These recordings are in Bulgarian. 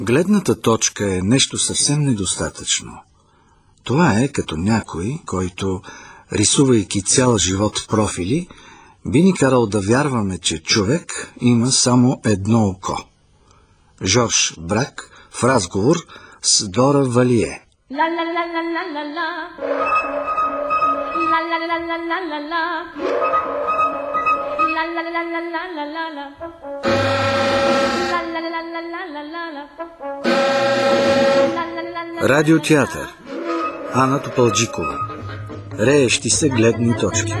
Гледната точка е нещо съвсем недостатъчно. Това е като някой, който, рисувайки цял живот профили, би ни карал да вярваме, че човек има само едно око. Жорж Брак в разговор с Дора Валие. Радиотеатър. Ана Топалджикова. Реещи се гледни точки.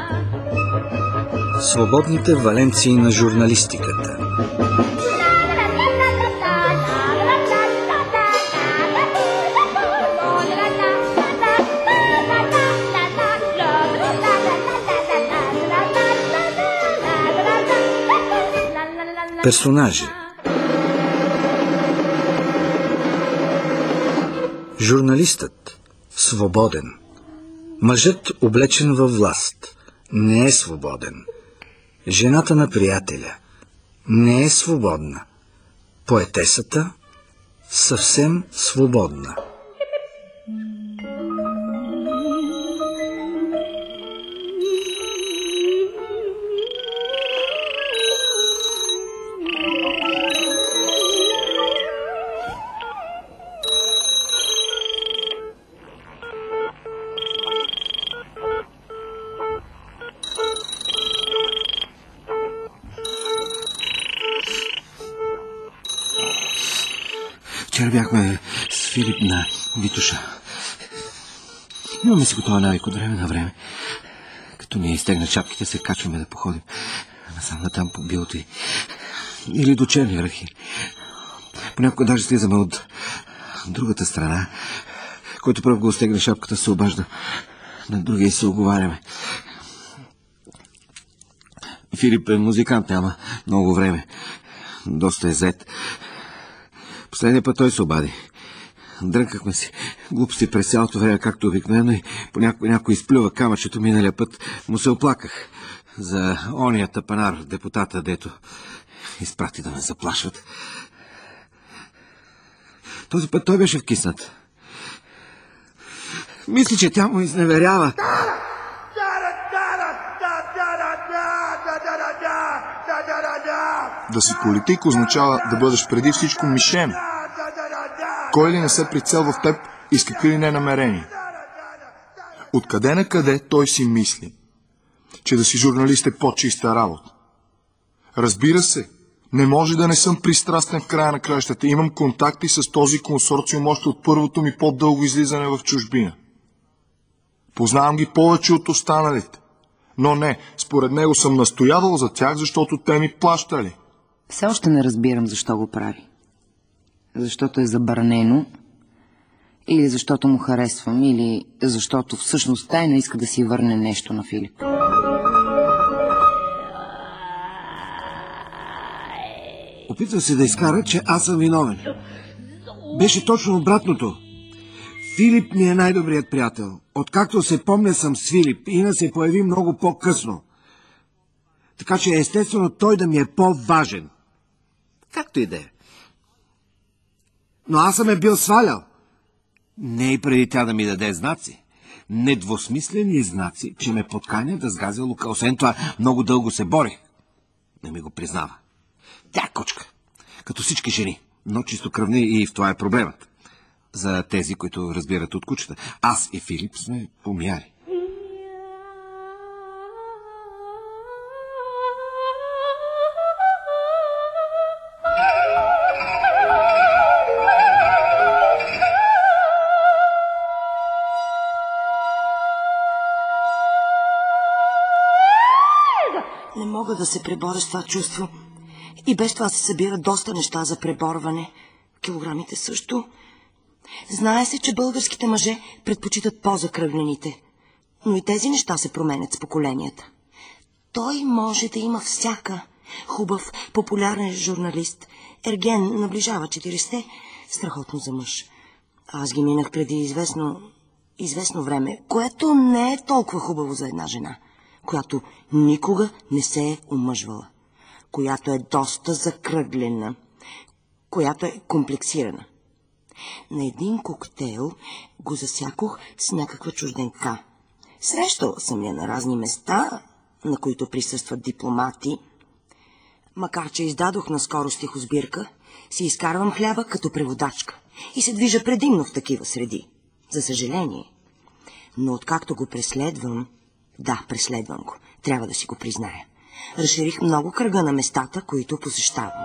Свободните валенции на журналистиката. Персонажи. Журналистът свободен. Мъжът облечен във власт не е свободен. Жената на приятеля не е свободна. Поетесата съвсем свободна. Вчера бяхме с Филип на Витоша. Имаме си го това навик от време на време. Като ни изтегнат шапките, се качваме да походим насам натам по билото или до черни ръхи. Понякога даже слизаме от другата страна. Който пръв го стегне шапката, се обажда на другия и се оговаряме. Филип е музикант, няма много време. Доста е зет. Последния път той се обади. Дрънкахме си глупости през цялото време, както обикновено, и понякога някой изплюва камъчето. Миналия път му се оплаках за ония тапанар, депутата, дето изпрати да ме заплашват. Този път той беше вкиснат. Мисли, че тя му изневерява. Да си политик означава да бъдеш преди всичко мишен. Кой ли не се прицелва в теб и с какви ли не намерения? Откъде на къде той си мисли, че да си журналист е по-чиста работа? Разбира се, не може да не съм пристрастен в края на краищата. Имам контакти с този консорциум още от първото ми по-дълго излизане в чужбина. Познавам ги повече от останалите. Но не, според него съм настоявал за тях, защото те ми плащали. Все още не разбирам защо го прави. Защото е забранено, или защото му харесвам, или защото всъщност тайно иска да си върне нещо на Филип. Опитва се да изкара, че аз съм виновен. Беше точно обратното. Филип ми е най-добрият приятел. Откакто се помня, съм с Филип. Ина се появи много по-късно. Така че естествено той да ми е по-важен. Както и да е. Но аз съм бил свалял. Не и преди тя да ми даде знаци. Недвусмислени знаци, че ме подканя да сгазя Лука. Освен това, много дълго се борих. Не ми го признава. Тя е кучка. Като всички жени. Но чистокръвни, и в това е проблемът. За тези, които разбират от кучета. Аз и Филип сме помияли. Не мога да се преборя с това чувство. И без това се събира доста неща за преборване. Килограмите също. Знае се, че българските мъже предпочитат по-закръглените. Но и тези неща се променят с поколенията. Той може да има всяка. Хубав, популярен журналист. Ерген наближава 40-те. Страхотно за мъж. Аз ги минах преди известно време, което не е толкова хубаво за една жена, която никога не се е омъжвала, която е доста закръглена, която е комплексирана. На един коктейл го засякох с някаква чужденка. Срещала съм я на разни места, на които присъстват дипломати. Макар че издадох наскоро стихосбирка, си изкарвам хляба като преводачка и се движа предимно в такива среди. За съжаление. Но откакто го преследвам, преследвам го, трябва да си го призная. Разширих много кръга на местата, които посещавам.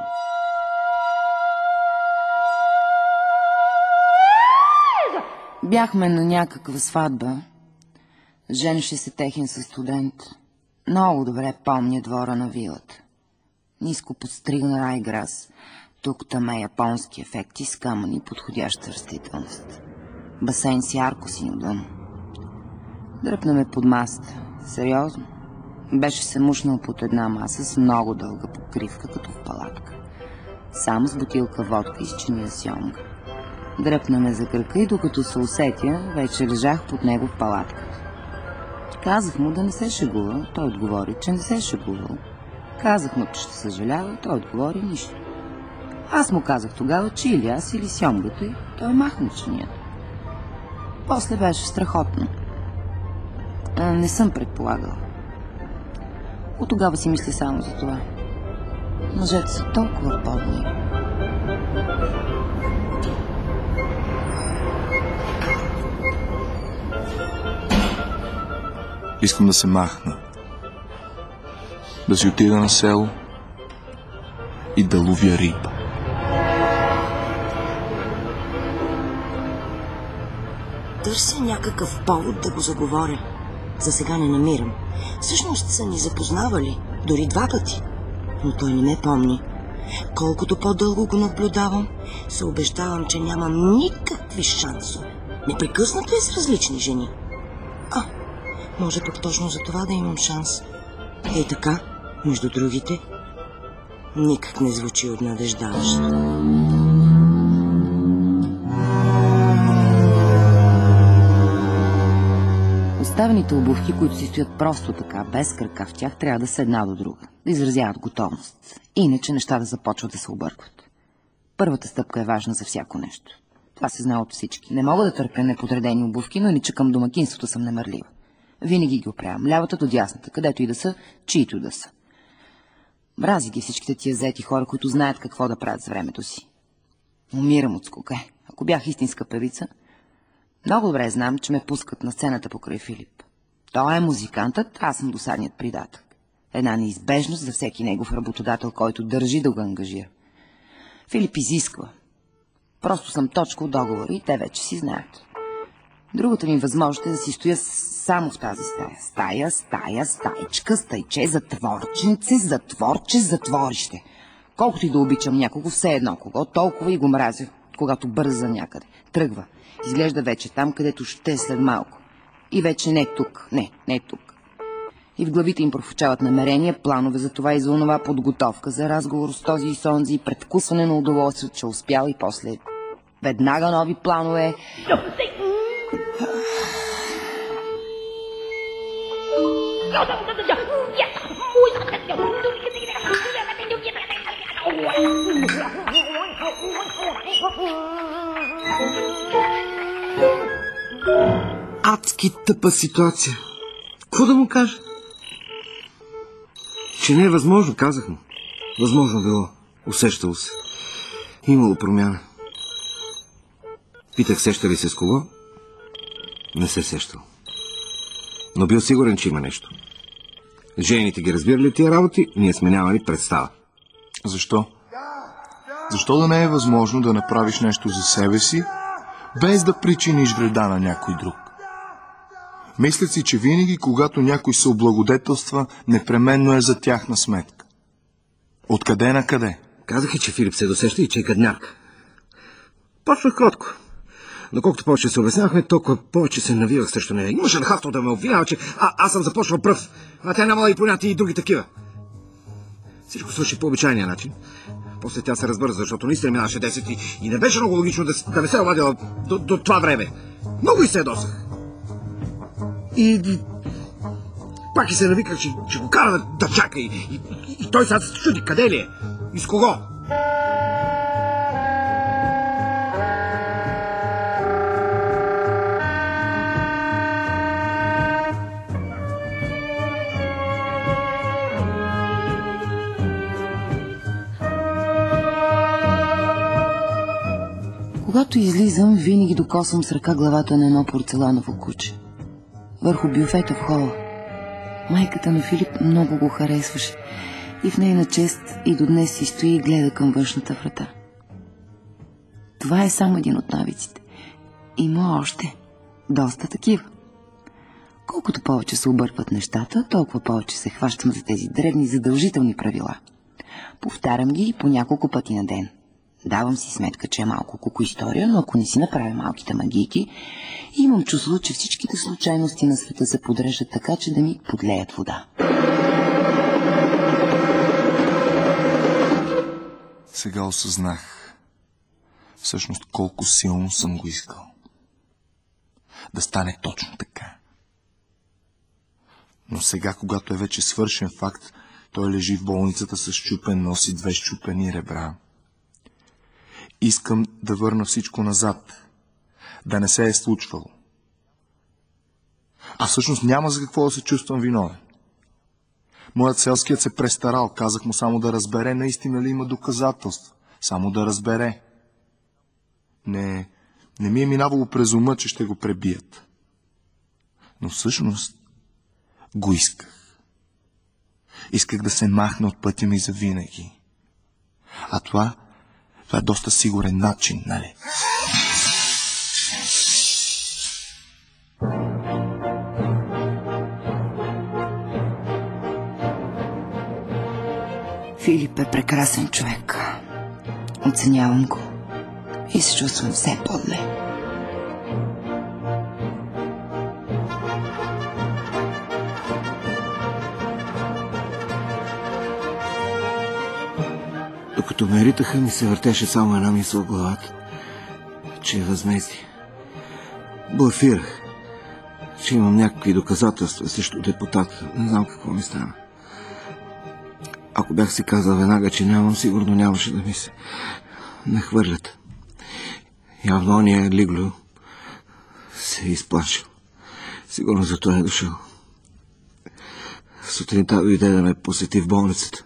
Бяхме на някаква сватба. Женеше се техен със студент. Много добре помня двора на вилата. Ниско подстриган райграс, тук-таме японски ефекти с камъни, подходяща растителност. Басейн с ярко синьо. Дръпнаме под масата. Сериозно. Беше се мушнал под една маса с много дълга покривка, като в палатка. Сам с бутилка водка и с чиния сьомга. Дръпнаме за кръка и докато се усетя, вече лежах под него в палатката. Казах му да не се шегува, той отговори, че не се шегувал. Казах му, че ще съжалява, той отговори нищо. Аз му казах тогава, че или аз, или сьомгата, и той махна чинията. После беше страхотно. Не съм предполагала. От тогава си мисля само за това. Мъжете са толкова подни. Искам да се махна. Да си отида на село и да ловя риба. Търся някакъв повод да го заговоря. За сега не намирам. Всъщност са ни запознавали, дори 2 пъти. Но той не ме помни. Колкото по-дълго го наблюдавам, се убеждавам, че нямам никакви шансове. Непрекъснато е с различни жени. Може пък точно за това да имам шанс. Ей така, между другите, никак не звучи обнадеждаващо. Оставените обувки, които си стоят просто така, без крака в тях, трябва да са една до друга, да изразяват готовност. Иначе нещата започват да се объркват. Първата стъпка е важна за всяко нещо. Това се знае от всички. Не мога да търпя неподредени обувки, но иначе към домакинството съм немърлива. Винаги ги оправям, лявата до дясната, където и да са, чието да са. Мрази ги всичките тия заети хора, които знаят какво да правят с времето си. Умирам от скука. Ако бях истинска певица, много добре знам, че ме пускат на сцената покрай Филип. Той е музикантът, аз съм досадният придатък. Една неизбежност за всеки негов работодател, който държи да го ангажира. Филип изисква. Просто съм точка от договори и те вече си знаят. Другата ми възможност е да си стоя само в тази стая. Стая, стаечка, стайче, затворченце, затворче, затворище. Колкото и да обичам някого, все едно кого, толкова и го мразя, когато бърза някъде. Тръгва. Изглежда вече там, където ще е след малко. И вече не тук. Не тук. И в главите им профучават намерения, планове за това и за онова, подготовка за разговор с този и с онзи, предвкусване на удоволствие, че успял и после веднага нови планове. Адски тъпа ситуация. Какво да му кажа? Че не е възможно, казах му. Възможно било. Усещало се. Имало промяна. Питах, сеща ли се с кого? Не се сещал. Но бил сигурен, че има нещо. Жените ги разбирали тия работи, ние сме нямали представа. Защо? Защо да не е възможно да направиш нещо за себе си, без да причиниш вреда на някой друг? Мислят си, че винаги, когато някой се облагодетелства, непременно е за тяхна сметка. Откъде на къде? Казаха, че Филип се досеща и че е гадняк. Почнах кротко. Но колкото повече се обяснявахме, толкова повече се навивах срещу нея. Имаше нахалство да ме обвинява, че аз съм започнал пръв, а тя нямала и понятия и други такива. Всичко свърши по обичайния начин. После тя се разбърза, защото наистина минаваше 10 и не беше много логично да не се обадила до това време. Много и се ядосах. И пак и се навиках, че го кара да чака и той сега се чуди къде ли е и с кого. Когато излизам, винаги докосвам с ръка главата на едно порцеланово куче. Върху бюфета в хола. Майката на Филип много го харесваше и в нейна чест и до днес си стои и гледа към външната врата. Това е само един от навиците. Има още доста такива. Колкото повече се объркват нещата, толкова повече се хващам за тези древни задължителни правила. Повтарям ги по няколко пъти на ден. Давам си сметка, че е малко куку история, но ако не си направя малките магийки, имам чувство, че всичките случайности на света се подреждат така, че да ми подлеят вода. Сега осъзнах всъщност колко силно съм го искал. Да стане точно така. Но сега, когато е вече свършен факт, той лежи в болницата с счупен нос и 2 счупени ребра. Искам да върна всичко назад. Да не се е случвало. А всъщност няма за какво да се чувствам виновен. Моят селският се престарал. Казах му само да разбере наистина ли има доказателства. Само да разбере. Не ми е минавало през ума, че ще го пребият. Но всъщност го исках. Исках да се махна от пътя ми завинаги. А това е доста сигурен начин, нали? Филип е прекрасен човек. Оценявам го и се чувствам все по-зле. Докато ме ритаха, ми се въртеше само една мисъл в главата, че е възмездие. Блафирах, че имам някакви доказателства срещу депутата. Не знам какво ми стана. Ако бях си казал веднага, че нямам, сигурно нямаше да ми се нахвърлят. Явно ония Лиглю се е изплашил. Сигурно зато е дошъл. Сутринта дойде да ме посети в болницата.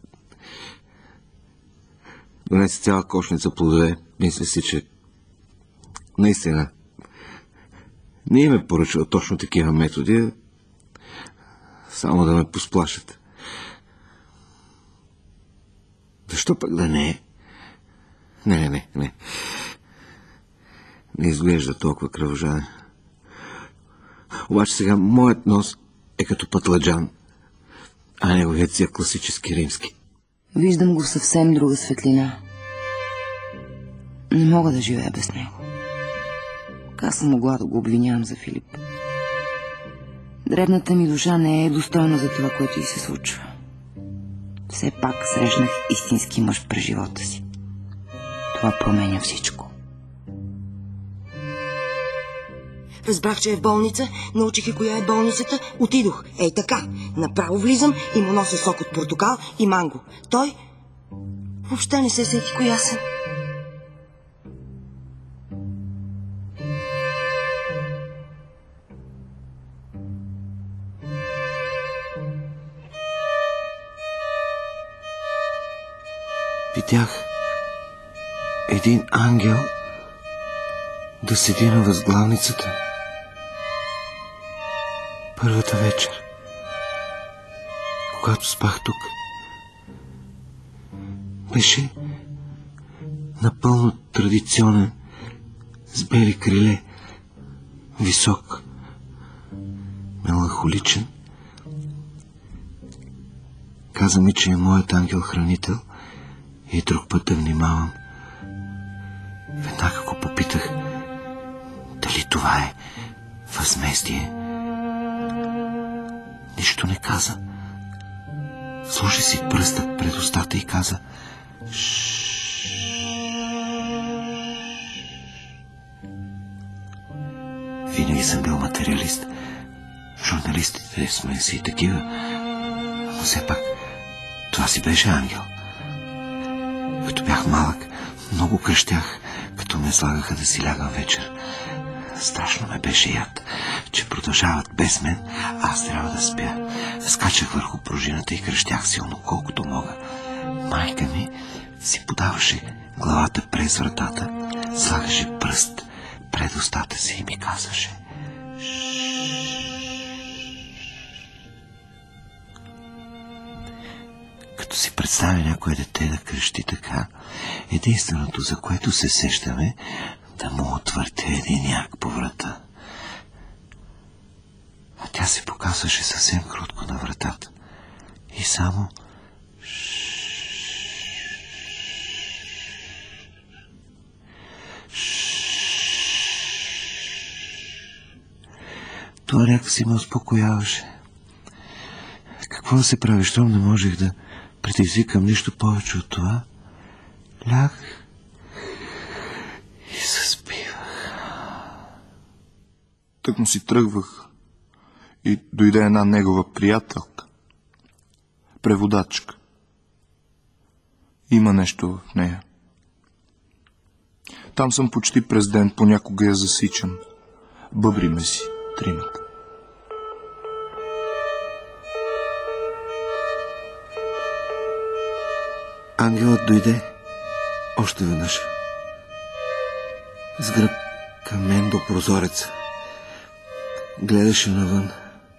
Донесе цяла кошница плодове. Мисля си, че наистина не им е поръчал точно такива методи, само да ме посплашат. Защо пък да не е? Не. Не изглежда толкова кръвожаден. Обаче сега моят нос е като пътладжан, а неговият си е класически римски. Виждам го в съвсем друга светлина. Не мога да живея без него. Как съм могла да го обвинявам за Филип? Дребната ми душа не е достойна за това, което й се случва. Все пак срещнах истински мъж през живота си. Това променя всичко. Разбрах, че е в болница, научих и коя е болницата, отидох. Ей така, направо влизам и му нося сок от портокал и манго. Той въобще не се сети коя съм. Видях един ангел да седи на възглавницата. Първата вечер, когато спах тук, беше напълно традиционен, с бели криле, висок, меланхоличен. Каза ми, че е моят ангел-хранител и друг път да внимавам. Веднага го попитах дали това е възмездие. Нищо не каза. Сложи си пръстът пред устата и каза: Винаги съм бил материалист. Журналистите сме си и такива. Но все пак това си беше ангел. Като бях малък, много крещях, като ме слагаха да си лягам вечер. Страшно ме беше яд, че продължават без мен, аз трябва да спя. Скачах върху пружината и крещях силно, колкото мога. Майка ми си подаваше главата през вратата, Слагаше пръст пред устата си и ми казваше: като си представя някое дете да крещи така, единственото, за което се сещаме, да му отвърте един як по врата. А тя се показваше съвсем кротко на вратата. И само... Това някакси ме успокояваше. Какво да се прави, щом не можех да предизвикам нищо повече от това? Лях и заспивах. Тък му си тръгвах и дойде една негова приятелка. Преводачка. Има нещо в нея. Там съм почти през ден, понякога я засичам. Бъбриме си тримата. Ангелът дойде още веднъж. С гръб към мен до прозореца. Гледаше навън.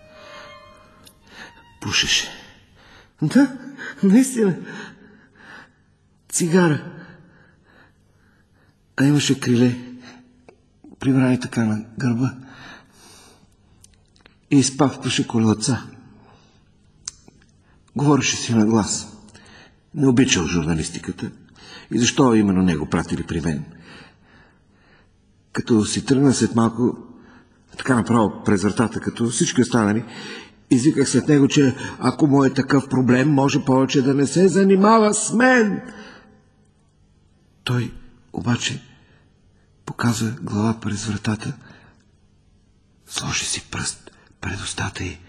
Пушеше. Да, наистина. Цигара. А имаше криле, прибрани така на гърба. И изпавкваше колелца. Говореше си на глас. Не обичал журналистиката. И защо именно него пратили при мен? Като си тръгна след малко, така направо през вратата, като всички останали, извиках след него, че ако му е такъв проблем, може повече да не се занимава с мен. Той обаче показва глава през вратата, сложи си пръст пред устата и...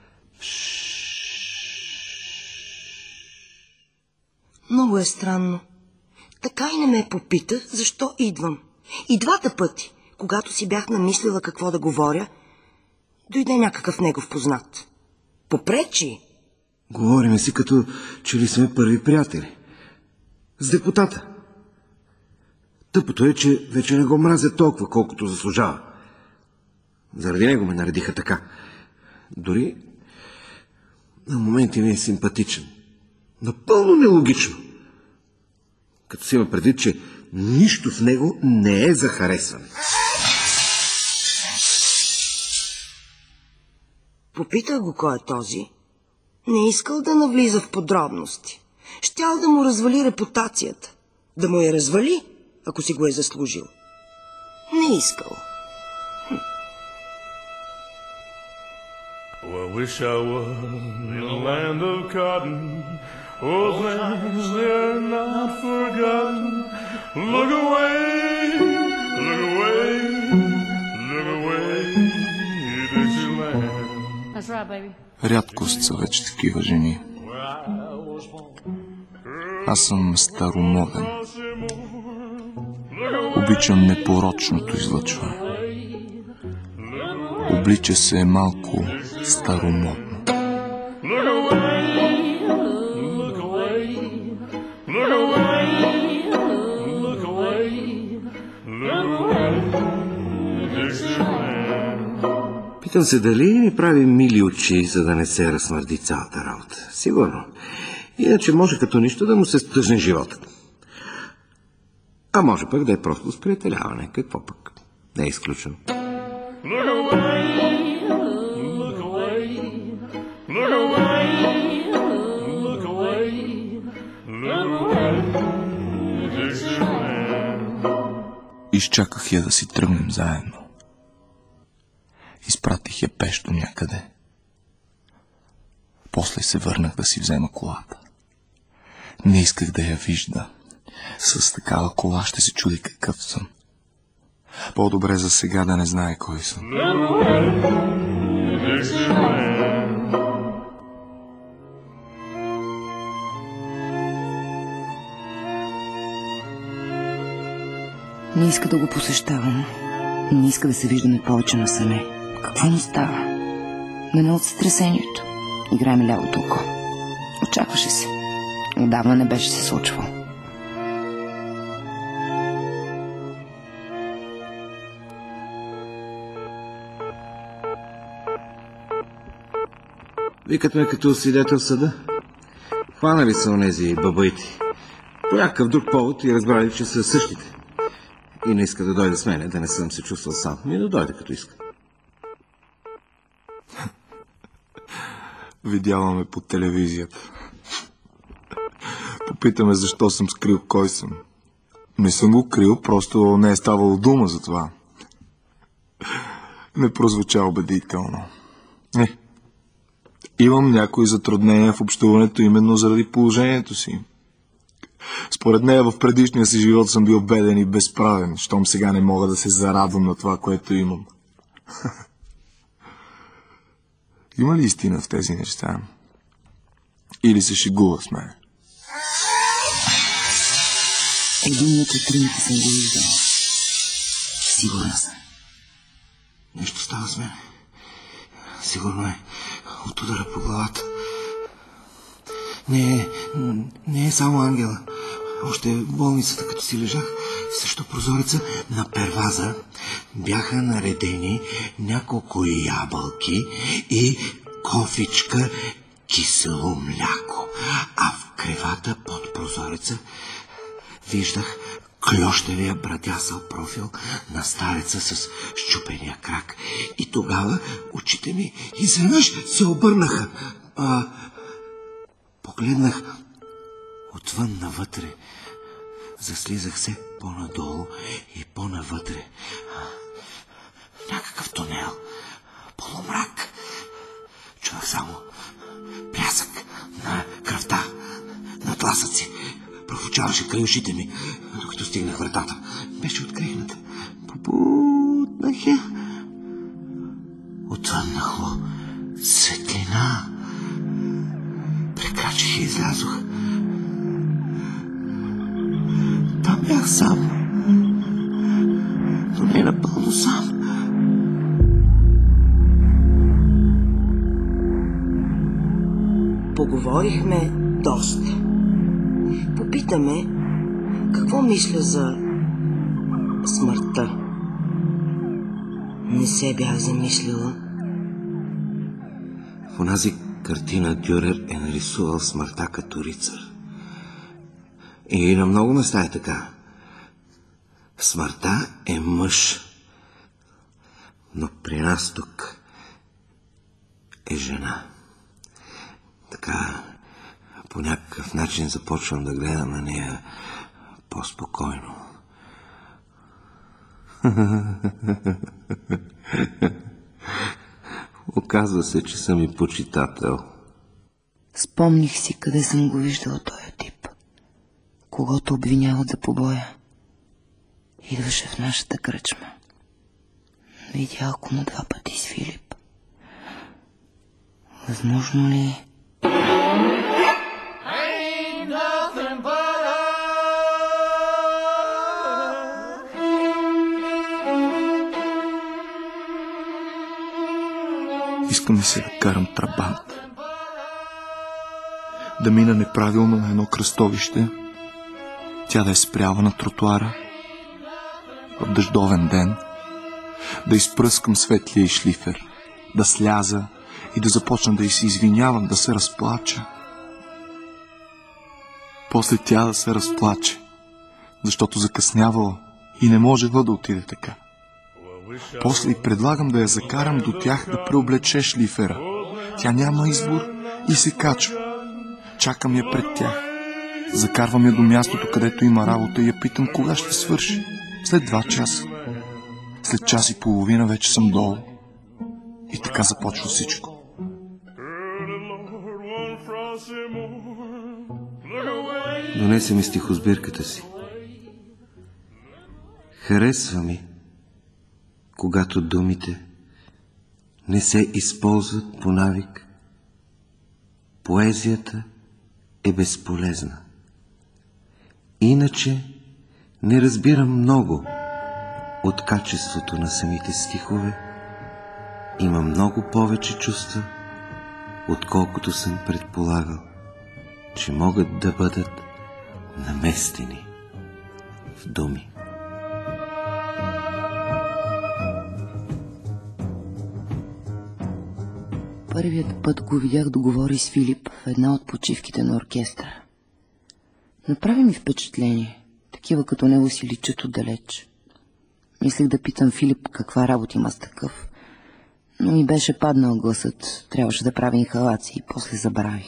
Много е странно. Така и не ме попита, защо идвам. И двата пъти, когато си бях намислила какво да говоря, дойде някакъв негов познат. Попречи. Говориме си като че ли сме първи приятели. С депутата. Тъпото е, че вече не го мразя толкова, колкото заслужава. Заради него ме наредиха така. Дори на моменти ми е симпатичен. Напълно нелогично. Като си има предвид, че нищо в него не е за харесване. Попитах го кой е този. Не искал да навлиза в подробности. Щял да му развали репутацията. Да му я развали, ако си го е заслужил. Не искал. Well, I wish I was in a land of cotton. Old lands, they're not forgotten. Look away, look away, look away, Dixieland. That's right, baby. Рядкост са вече такива жени. Аз съм старомоден. Обичам непорочното излъчване. Облича се малко старомодно. Питам се дали ни прави мили очи, за да не се разсмърди цялата работа. Сигурно. Иначе може като нищо да му се стъжне животът. А може пък да е просто сприятеляване. Какво пък? Не е изключено. Изчаках я да си тръгнем заедно. Изпратих я пещо някъде. После се върнах да си взема колата. Не исках да я вижда. С такава кола ще се чуди какъв съм. По-добре за сега да не знае кой съм. Не иска да го посещавам. Не иска да се виждаме повече насаме. Какво му става? Мене от сътресението. Играе ми лявото око. Очакваше се. Отдавна не беше се случвало. Викат ме като свидетел в съда. Хванали са онези бабаити. По някакъв друг повод и разбрали, че са същите. И не иска да дойде с мене, да не съм се чувствал сам. И да дойде като иска. Видяваме по телевизията. Попитаме защо съм скрил кой съм. Не съм го крил, просто не е ставало дума за това. Не прозвуча убедително. Имам някои затруднения в общуването именно заради положението си. Според нея в предишния си живот съм бил беден и безправен, щом сега не мога да се зарадвам на това, което имам. Има ли истина в тези неща? Или се шегува с мен? Един от четиримите съм го виждал. Сигурна съм. Нещо става с мен. Сигурно е от удара по главата. Не е само ангела. Още в болницата, като си лежах, също прозореца на перваза бяха наредени няколко ябълки и кофичка кисело мляко, а в кревата под прозореца виждах клющевия брадясъл профил на стареца с счупения крак. И тогава очите ми изведнъж се обърнаха. Погледнах отвън навътре. Заслизах се по-надолу и по-навътре. Някакъв тунел. Полумрак. Чувах само плясък на кръвта, на тласъци. Профучаваше край ушите ми, докато стигнах вратата. Беше открихната. Побутнах я. Отвъннахло светлина. Прекрачих и излязох. Там бях сам. Но не напълно сам. Поговорихме доста. Попитаме какво мисля за смъртта. Не се бях замислила. В онази картина Дюрер е нарисувал смъртта като рицар. И на много места е така. Смъртта е мъж. Но при нас тук е жена. Така, по някакъв начин започвам да гледам на нея по-спокойно. Оказва се, че съм и почитател. Спомних си къде съм го виждала този тип, когото обвиняват за побоя. Идваше в нашата кръчма. Видялко му 2 пъти с Филип. Възможно ли е? Искам се да карам трабант. Да мина неправилно на едно кръстовище, тя да е спряла на тротуара в дъждовен ден, да изпръскам светлия и шлифер, да сляза и да започна да й се извинявам, да се разплача. После тя да се разплаче, защото закъснявала и не можела да отиде така. После й предлагам да я закарам до тях да преоблече шлифера. Тя няма избор и се качва. Чакам я пред тях. Закарвам я до мястото, където има работа и я питам кога ще свърши. След 2 часа. След час и половина вече съм долу. И така започва всичко. Донесе ми стихосбирката си. Харесва ми, когато думите не се използват по навик. Поезията е безполезна. Иначе не разбирам много от качеството на самите стихове. Има много повече чувства, отколкото съм предполагал, че могат да бъдат наместени в думи. Първият път го видях да говори с Филип в една от почивките на оркестъра. Направи ми впечатление. Такива като него си личат отдалеч. Мислех да питам Филип каква работа има с такъв, но ми беше паднал гласът. Трябваше да прави инхалации, после забравих.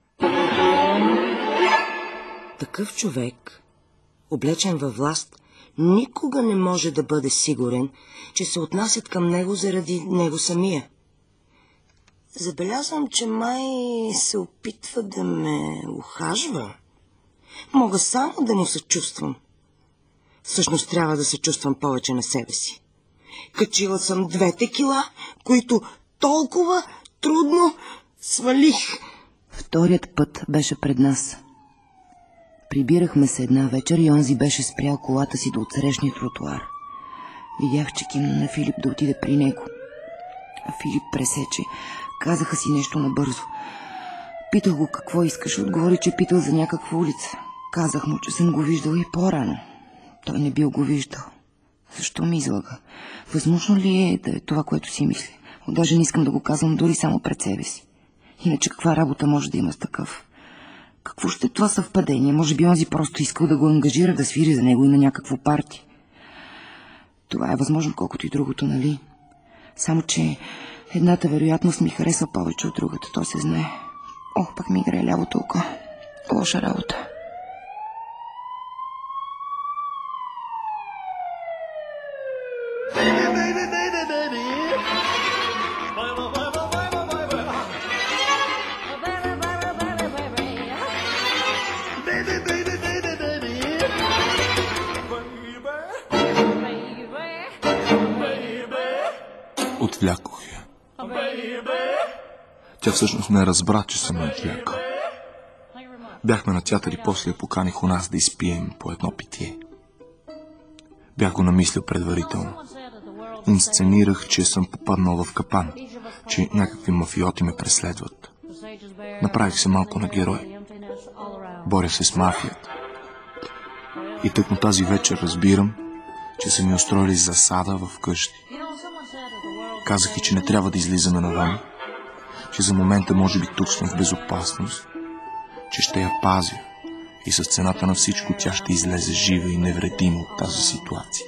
Такъв човек, облечен във власт, никога не може да бъде сигурен, че се отнасят към него заради него самия. Забелязвам, че май се опитва да ме ухажва. Мога само да не съчувствам. Всъщност трябва да се чувствам повече на себе си. Качила съм 2 кила, които толкова трудно свалих. Вторият път беше пред нас. Прибирахме се една вечер и онзи беше спрял колата си до отсрещния тротуар. Видях, че кимна на Филип да отиде при него. А Филип пресече. Казаха си нещо набързо. Питах го какво искаше. Отговори, че питал за някаква улица. Казах му, че съм го виждала и по-рано. Той не бил го виждал. Защо ми излага? Възможно ли е да е това, което си мисли? Даже не искам да го казвам дори само пред себе си. Иначе каква работа може да има с такъв? Какво ще е това съвпадение? Може би онзи просто искал да го ангажира да свири за него и на някакво парти. Това е възможно, колкото и другото, нали? Само, че едната вероятност ми харесва повече от другата, то се знае. Ох, пък ми играе лявото око. Лоша работа. Отвлякох я. Тя всъщност не разбра, че съм я отвлякал. Бяхме на театър и после я поканих у нас да изпием по едно питие. Бях го намислил предварително. Инсценирах, че съм попаднал в капан, че някакви мафиоти ме преследват. Направих се малко на герой. Боря се с мафията. И тъкмо тази вечер разбирам, че са ми устроили засада в къщи. Казах и, че не трябва да излизаме навън, че за момента може би тук сме в безопасност, че ще я пазя и с цената на всичко тя ще излезе жива и невредима от тази ситуация.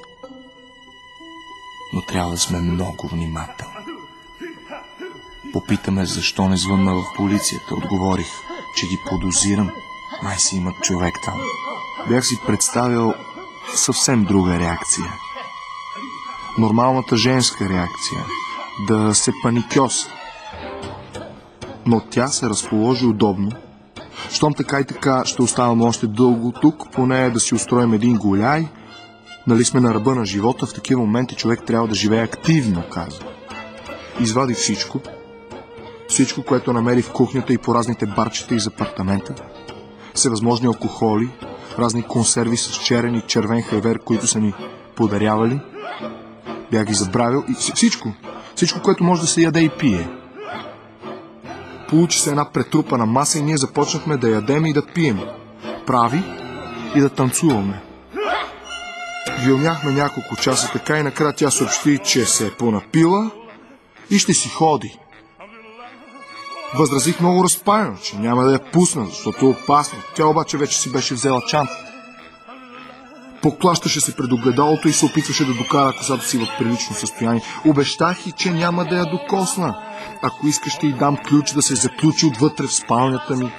Но трябва да сме много внимателни. Попитаме защо не звънна в полицията. Отговорих, че ги подозирам. Май си има човек там. Бях си представил съвсем друга реакция. Нормалната женска реакция. Да се паникьоса. Но тя се разположи удобно. Щом така и така ще оставам още дълго тук, поне да си устроим един голяй. Нали сме на ръба на живота, в такива моменти човек трябва да живее активно, каза. Извади всичко. Всичко, което намери в кухнята и по разните барчета из апартамента. Всевъзможни алкохоли, разни консерви с черен и червен хайвер, които са ни подарявали. Бях ги забравил и всичко, което може да се яде и пие. Получи се една претрупана маса и ние започнахме да ядем и да пием. Прави и да танцуваме. Вилняхме няколко часа така и накрая тя съобщи, че се е понапила и ще си ходи. Възразих много разпаяно, че няма да я пусна, защото е опасно. Тя обаче вече си беше взела чанта. Поклащаше се пред огледалото и се опитваше да докара косата си в прилично състояние. Обещах и, че няма да я докосна. Ако искаш, ще й дам ключ да се заключи отвътре в спалнята ми.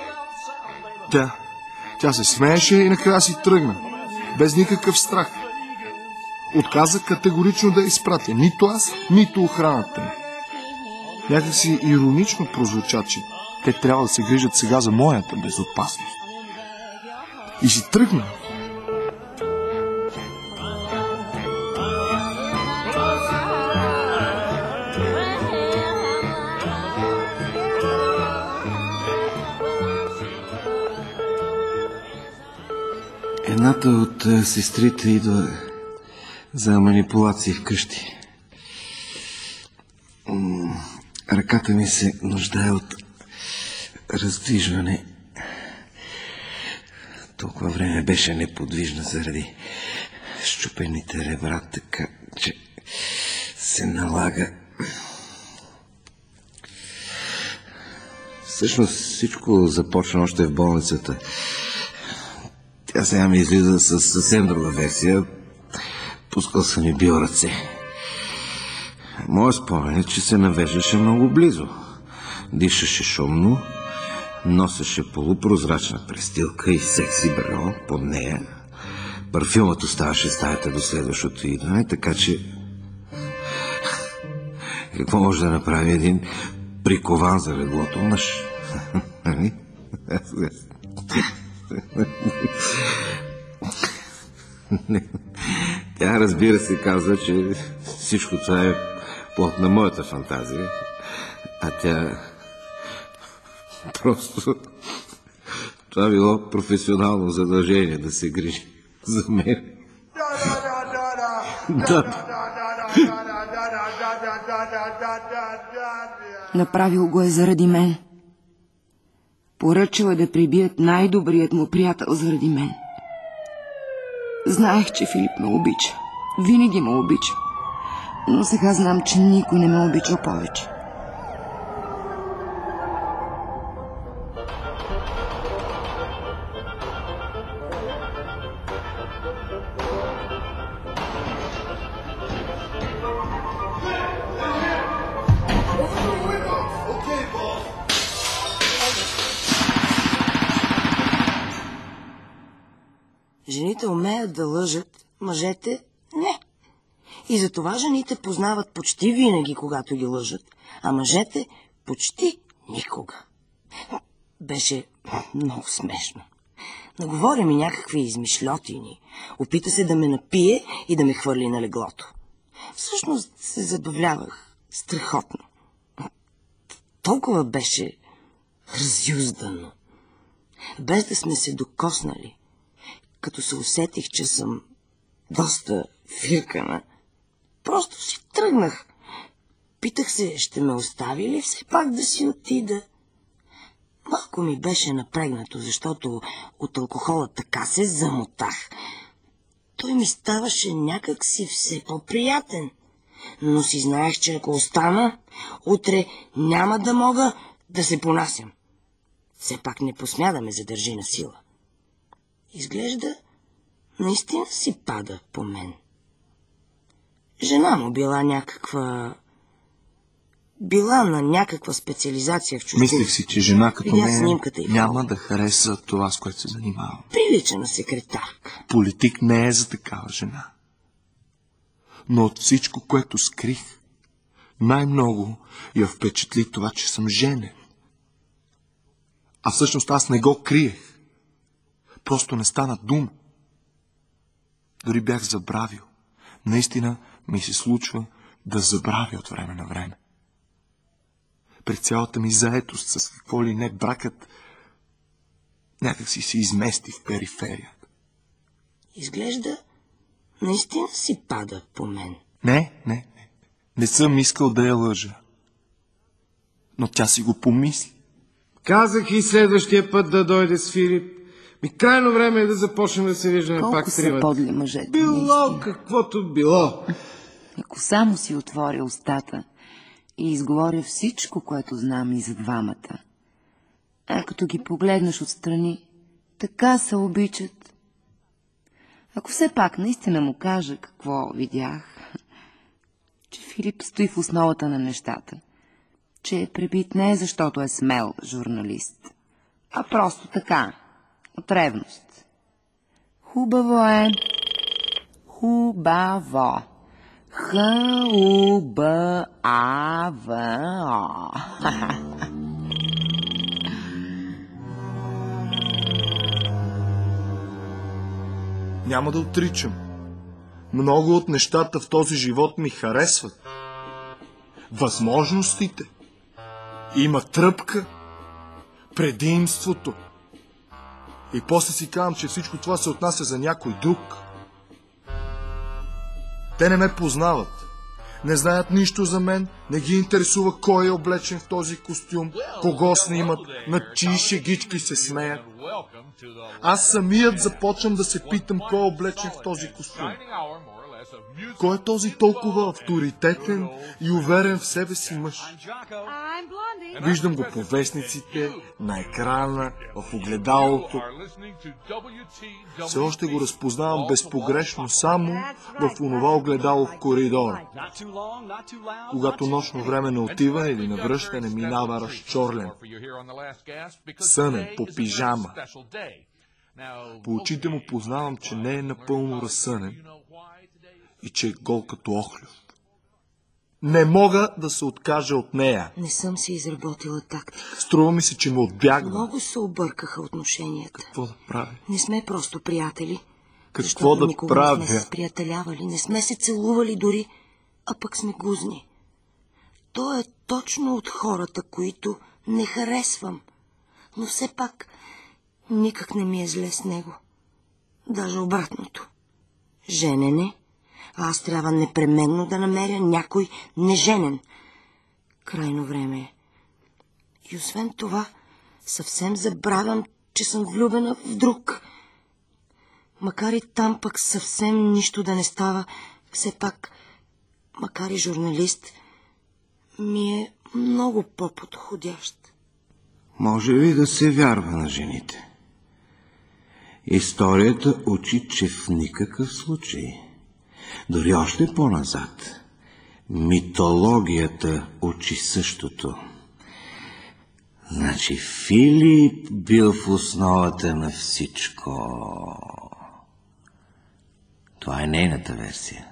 Тя се смееше и накрая си тръгна. Без никакъв страх. Отказа категорично да я изпратя. Нито аз, нито охраната ми. Някак си иронично прозвуча, че те трябва да се грижат сега за моята безопасност. И си тръгна. Едната от сестрите идва за манипулации вкъщи. Ръката ми се нуждае от раздвижване. Толкова време беше неподвижна заради счупените ребра, така че се налага. Всъщност всичко започна още в болницата. Тя сега ми излиза с съвсем друга версия. Пускал съм и бил ръце. Моят спомен е, че се навеждаше много близо. Дишаше шумно, носеше полупрозрачна престилка и секси бельо под нея. Парфюмът оставаше в стаята до следващото идване, така че... Какво може да направи един прикован за леглото мъж? Тя, разбира се, каза, че всичко това е плод на моята фантазия, а тя просто... Това било професионално задължение да се грижи за мен. Да. Направил го е заради мен. Поръчал е да прибият най-добрият му приятел заради мен. Знаех, че Филип ме обича. Винаги ме обича. Но сега знам, че никой не ме обича повече. Жените умеят да лъжат, мъжете не. И затова жените познават почти винаги, когато ги лъжат, а мъжете почти никога. Беше много смешно. Наговори ми някакви измишльотини. Опита се да ме напие и да ме хвърли на леглото. Всъщност се забавлявах страхотно. Толкова беше разюздано. Без да сме се докоснали, като се усетих, че съм доста фиркана, просто си тръгнах. Питах се, ще ме остави ли все пак да си отида? Малко ми беше напрегнато, защото от алкохола така се замотах. Той ми ставаше някак си все по-приятен. Но си знаех, че ако остана, утре няма да мога да се понасям. Все пак не посмя да ме задържи на сила. Изглежда, наистина си пада по мен. Жена му била на някаква специализация в чужбина. Мислех си, че жена като мен няма фото. да хареса това, с което се занимавам. Прилича на секретарка. Политик не е за такава жена. Но от всичко, което скрих, най-много я впечатли това, че съм женен. А всъщност аз не го криех. Просто не стана дума. Дори бях забравил. Наистина ми се случва да забравя от време на време. При цялата ми заетост с какво ли не, бракът някак си се измести в периферията. Изглежда, наистина си пада по мен. Не съм искал да я лъжа. Но тя си го помисли. Казах и следващия път да дойде с Филип. Крайно време е да започнем да се виждаме колко пак са тримата. подли мъжете. Било каквото било. Ако само си отворя устата и изговоря всичко, което знам и за двамата, а като ги погледнеш отстрани, така се обичат. Ако все пак наистина му кажа какво видях, че Филип стои в основата на нещата, че е пребит не защото е смел журналист, а просто така, от ревност. Хубаво е. Хубаво. Хубаво. Няма да отричам. Много от нещата в този живот ми харесват. Възможностите. Има тръпка. Предимството. И после си казвам, че всичко това се отнася за някой друг. Те не ме познават. Не знаят нищо за мен, не ги интересува кой е облечен в този костюм, кого снимат, на чии шегички се смеят. Аз самият започвам да се питам кой е облечен в този костюм. Кой е този толкова авторитетен и уверен в себе си мъж? Виждам го по вестниците, на екрана, в огледалото. Все още го разпознавам безпогрешно само в онова огледало в коридора. Когато нощно време не отива или на връщане минава разчорлен, сънен, по пижама. По очите му познавам, че не е напълно разсънен и че е гол като охлюв. Не мога да се откажа от нея. Не съм си изработила тактика. Струва ми се, че ме отбягва. Много се объркаха отношенията. Какво да правя? Не сме просто приятели. Какво да правя? Не сме се приятелявали, не сме се целували дори, а пък сме гузни. Той е точно от хората, които не харесвам. Но все пак никак не ми е зле с него. Даже обратното. Женене, а аз трябва непременно да намеря някой неженен. Крайно време е. И освен това, съвсем забравям, че съм влюбена в друг. Макар и там пък съвсем нищо да не става, все пак, макар и журналист, ми е много по-подходящ. Може ли да се вярва на жените? Историята учи, че в никакъв случай, дори още по-назад, митологията учи същото. Значи Филип бил в основата на всичко. Това е нейната версия.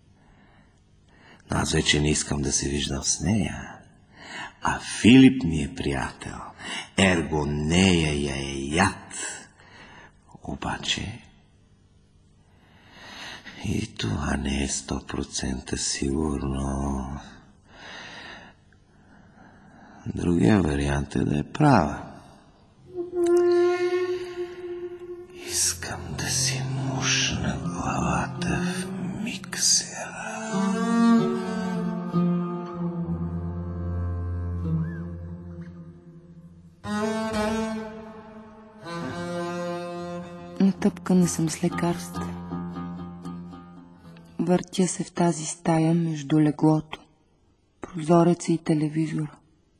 Но аз вече не искам да се виждам с нея. А Филип ми е приятел. Ерго нея я е яд. Обаче и това не е 100% сигурно. Другия вариант е да е права. Искам да си мушна главата в миксера. Натъпкана съм с лекарства. Въртя се в тази стая между леглото, прозореца и телевизора.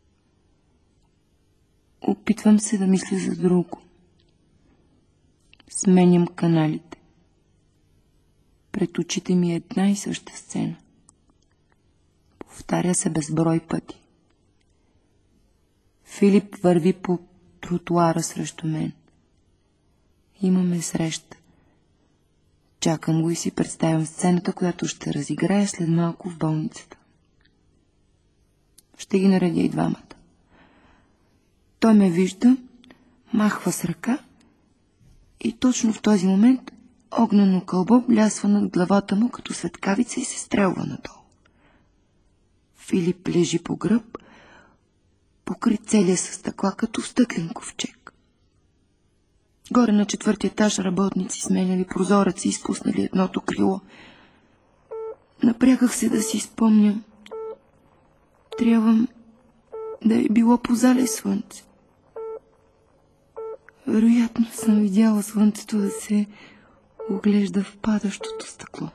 Опитвам се да мисля за друго. Сменям каналите. Пред очите ми е една и съща сцена. Повтаря се безброй пъти. Филип върви по тротуара срещу мен. Имаме среща. Чакам го и си представям сцената, която ще разиграя след малко в болницата. Ще ги наредя и двамата. Той ме вижда, махва с ръка и точно в този момент огнено кълбо блясва над главата му като светкавица и се стрелва надолу. Филип лежи по гръб, покрит целия със стъкла като в стъклен ковчег. Горе на 4-ти етаж работници сменяли прозореца и изпуснали едното крило. Напрягах се да си спомня. Трябва да е било по залез слънце. Вероятно съм видяла слънцето да се оглежда в падащото стъкло.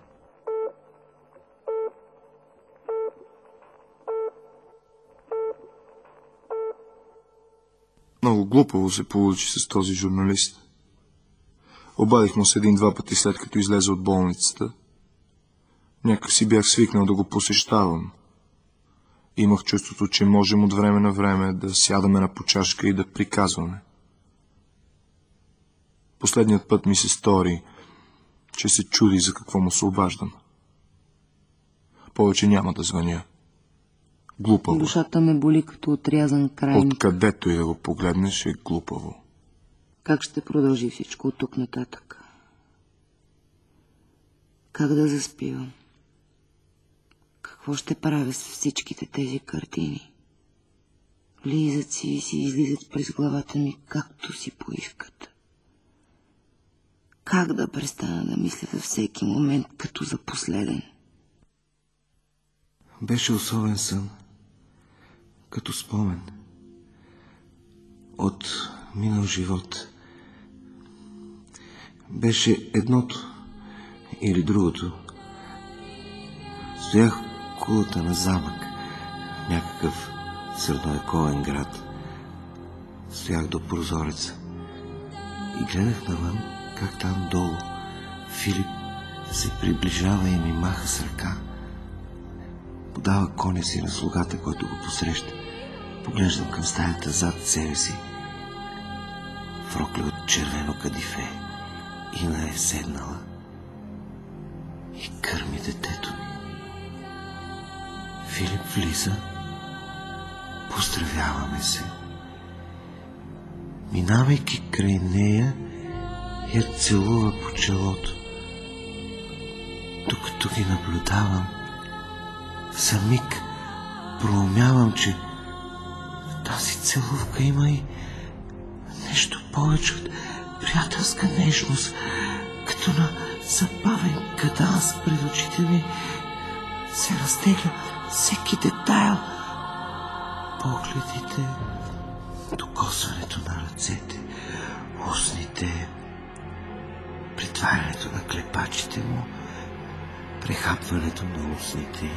Много глупаво се получи с този журналист. Обадих му се 1-2 пъти след като излезе от болницата. Някак си бях свикнал да го посещавам. Имах чувството, че можем от време на време да сядаме на почашка и да приказваме. Последният път ми се стори, че се чуди за какво му се обаждам. Повече няма да звъня. Глупаво. Душата ме боли като отрязан крайник. Откъдето и да го погледнеш е глупаво. Как ще продължи всичко от тук нататък? Как да заспивам? Какво ще правя с всичките тези картини? Влизат си и си излизат през главата ми, както си поискат. Как да престана да мисля за всеки момент като за последен? Беше особен сън, като спомен от минал живот. Беше едното или другото, Стоях в кулата на замък, някакъв средновековен град. Стоях до прозореца и гледах навън как там долу Филип се приближава и ми маха с ръка. Подава коня си на слугата, който го посреща. Поглеждам към стаята зад себе си. Фрокля от червено кадифе. Ина е седнала и кърми детето ми. Филип влиза. Поздравяваме се. Минавайки край нея, я целува по челото. Докато ги наблюдавам, за миг проумявам, че в тази целувка има и нещо повече от приятелска нежност, като на забавен каданс пред очите ми се разтегля всеки детайл. Погледите, докосването на ръцете, устните, притварянето на клепачите му, прехапването на устните.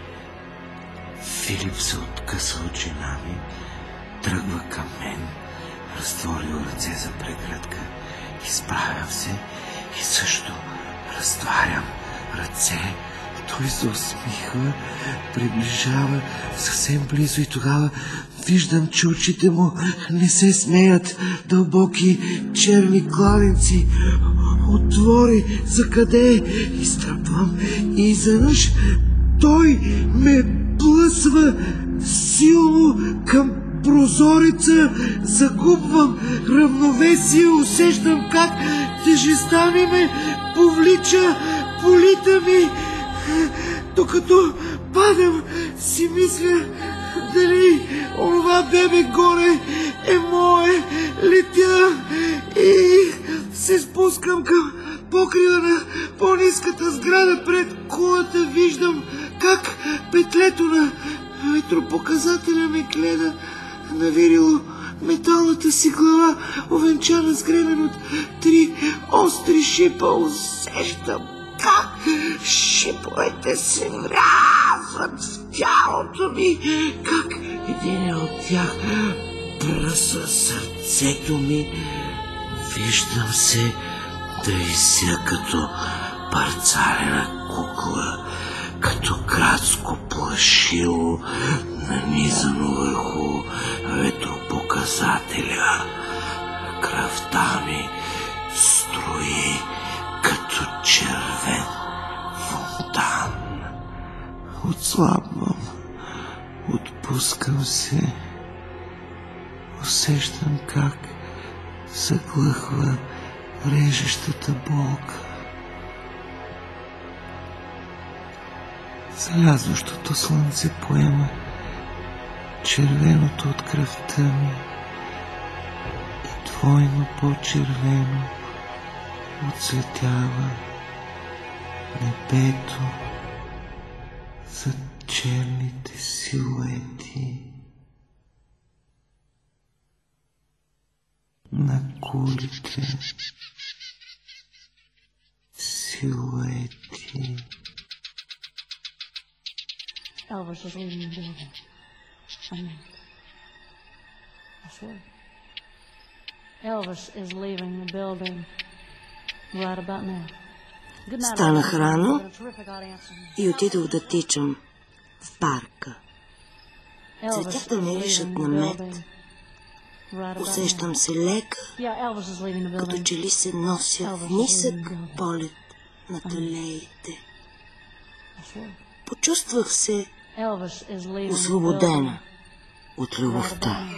Филип се откъсва от жена ми, тръгва към мен, разтворил ръце за прегръдка, изправям се и също разтварям ръце. Той се усмихва, приближава съвсем близо и тогава виждам, че очите му не се смеят, дълбоки черни кладенци. Отвори за къде изтръпвам и изведнъж той ме блъсва силно към прозореца, загубвам равновесие, усещам как тежестта ми ме повлича по лита ми. Докато падам, си мисля дали онова бебе горе е мое. Летя и се спускам към покрива на по-ниската сграда пред кулата. Виждам как петлето на метропоказателя ме гледа навирило металната си глава, овенчана с гребен от 3 остри шипа. Усещам как шиповете се врязват в тялото ми, как един от тях пръсва сърцето ми. Виждам се да вися като парцалена кукла, като градско плашило, нанизано върху ветропоказателя. Кръвта ми строи като червен фонтан. Отслабвам, отпускам се, усещам как заглъхва режещата болка. Залязващото слънце поема червеното от кръвта ми и двойно по-червено оцветява небето за черните силуети на кулите. Силуети. Elvis is leaving the building. I swear. Elvis is leaving the building right about now. Станах рано и отидох да тичам в парка. Цветята миришат на мед. Усещам се лека, като че ли се нося в нисък полет на талеите. Почувствах се освободена от любовта.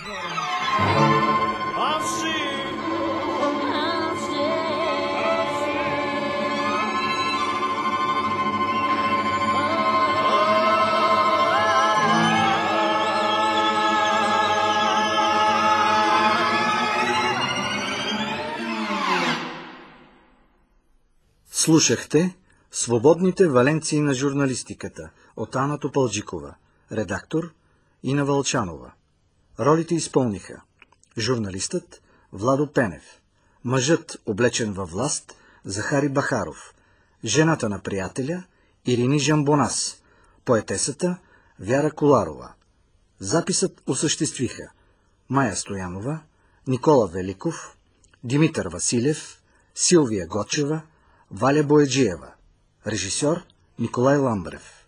Слушахте Свободните валенции на журналистиката от Ана Топалджикова, редактор Ина Вълчанова. Ролите изпълниха журналистът Владо Пенев, мъжът облечен във власт Захари Бахаров, жената на приятеля Ирини Жамбонас, поетесата Вяра Коларова. Записът осъществиха Мая Стоянова, Никола Великов, Димитър Василев, Силвия Гочева, Валя Бояджиева. Режисьор Николай Ламбрев.